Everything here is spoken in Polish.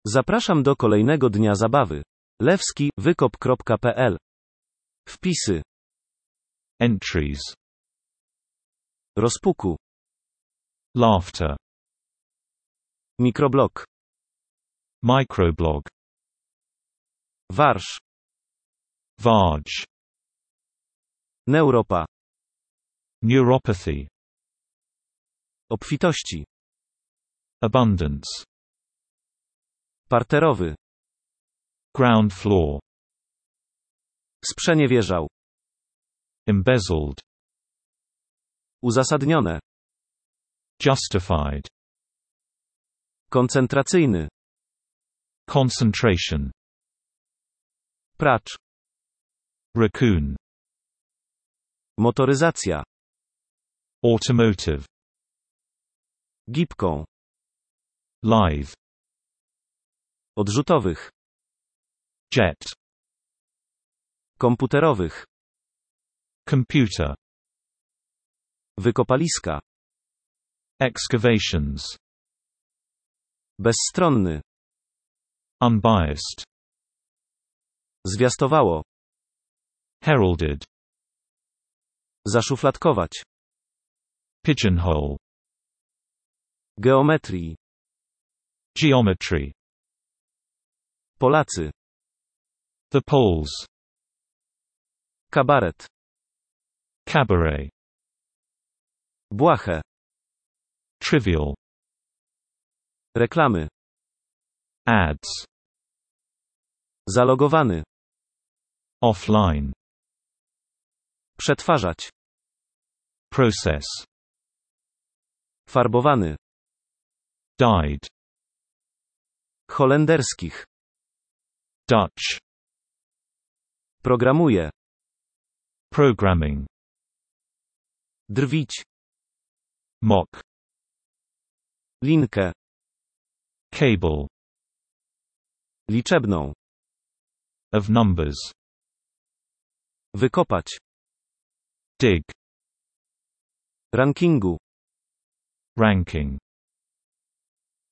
Zapraszam do kolejnego dnia zabawy. Lewski, wykop.pl. Wpisy. Entries. Rozpuku. Laughter. Mikroblog. Microblog. Warsz. Varge. Neuropa. Neuropathy. Obfitości. Abundance. Parterowy. Ground floor. Sprzeniewierzał. Embezzled. Uzasadnione. Justified. Koncentracyjny. Concentration. Pracz. Raccoon. Motoryzacja. Automotive. Gibką. Lithe. Odrzutowych. Jet. Komputerowych. Computer. Wykopaliska. Excavations. Bezstronny. Unbiased. Zwiastowało. Heralded. Zaszufladkować. Pigeonhole. Geometrii. Geometry. Polacy. The Poles. Kabaret. Cabaret. Błahe. Trivial. Reklamy. Ads. Zalogowany. Offline. Przetwarzać. Process. Farbowany. Dyed. Holenderskich. Dutch. Programuje. Programming. Drwić. Mock. Linkę. Cable. Liczebną. Of numbers. Wykopać. Dig. Rankingu. Ranking.